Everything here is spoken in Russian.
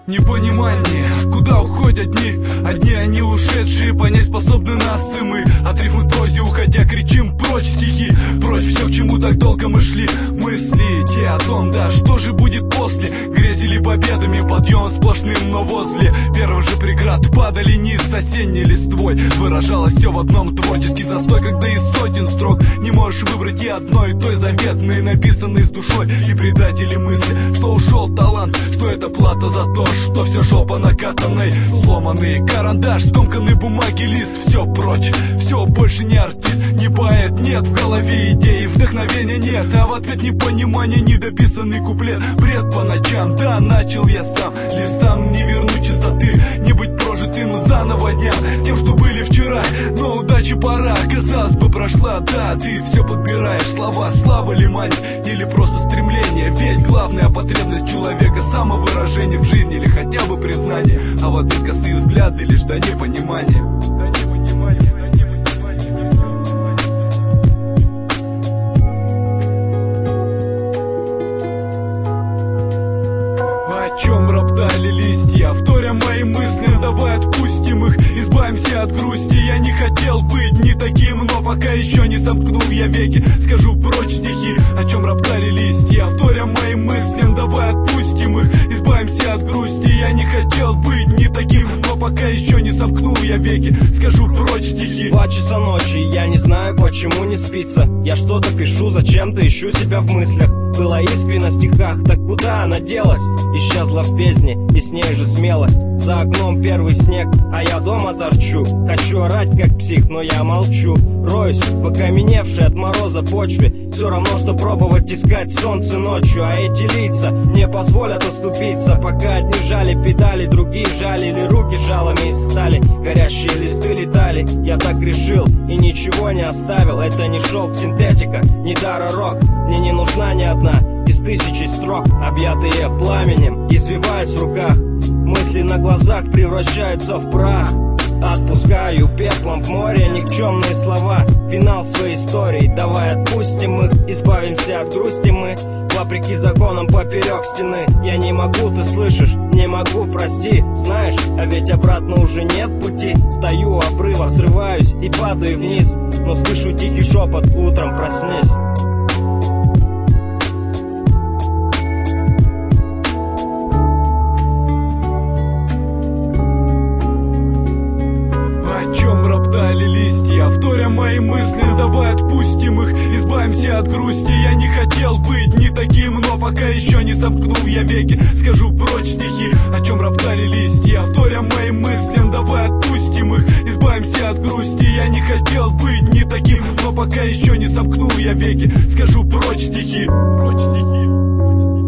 Непонимание, куда уходят дни. Одни они ушедшие, понять способны нас и мы. От рифмы к прозе уходя кричим прочь стихи. Прочь все, к чему так долго мы шли. Мысли те о том, да, что же будет после. Грязь или победами, подъем сплошным, но возле первых же преград падали низ с осенней листвой. Выражалось все в одном: творческий застой, когда из сотен строк не можешь выбрать и одной той заветной, написанной с душой. И предатели мысли, что ушел талант, что это плата за то, что все жопа накатанной. Сломанный карандаш, скомканный бумаги лист. Все прочь, все больше не артист, не поэт. Нет в голове идеи, вдохновения нет, а в ответ непонимание, недописанный куплет. Бред по ночам, да, начал я сам. Листам не вернуть чистоты, не быть прожитым заново дням, тем, что были вчера. Но удачи пора, казалось бы, прошла. Да, ты все подбираешь слова, слава ли мать или просто стремление. Ведь главная потребность человека — самовыражение в жизни или хотя бы признание. А в ответ косые взгляды лишь до непонимания. О чем роптали листья, вторя мои мысли, давай отпустим их, избавимся от грусти. Я не хотел быть не таким, но пока еще не сомкнул я веки, скажу прочь стихи. О чем роптали листья, вторя моим мыслям, давай отпустим их, избавимся от грусти. Я не хотел быть не таким, но пока еще не сомкнул я веки, скажу прочь стихи. 2 часа ночи, я не знаю, почему не спится. Я что-то пишу, зачем-то ищу себя в мыслях. Была искренна в стихах, так куда она делась? Исчезла в бездне, и с ней же смелость. За окном первый снег, а я дома торчу. Хочу орать как псих, но я молчу. Роюсь в окаменевшей от мороза почве. Все равно, что пробовать искать солнце ночью. А эти лица не позволят оступиться. Пока одни жали педали, другие жалили руки жалами из стали. Горящие листы летали, я так решил и ничего не оставил. Это не шелк, синтетика, не дара-рок. Мне не нужна ни одна из 1000 строк, объятые пламенем, извиваясь в руках. Мысли на глазах превращаются в прах. Отпускаю пеплом в море никчемные слова. Финал своей истории, давай отпустим их, избавимся от грусти мы. Вопреки законам поперек стены. Я не могу, ты слышишь, не могу, прости. Знаешь, а ведь обратно уже нет пути. Стою у обрыва, срываюсь и падаю вниз, но слышу тихий шепот: утром проснись. Роптали листья, вторя мои мысли, давай отпустим их, избавимся от грусти. Я не хотел быть не таким, но пока еще не сомкнул я веки, скажу прочь стихи. О чем роптали листья, вторя моим мыслям, давай отпустим их, избавимся от грусти. Я не хотел быть не таким, но пока еще не сомкнул я веки, скажу прочь стихи. Прочь стихи.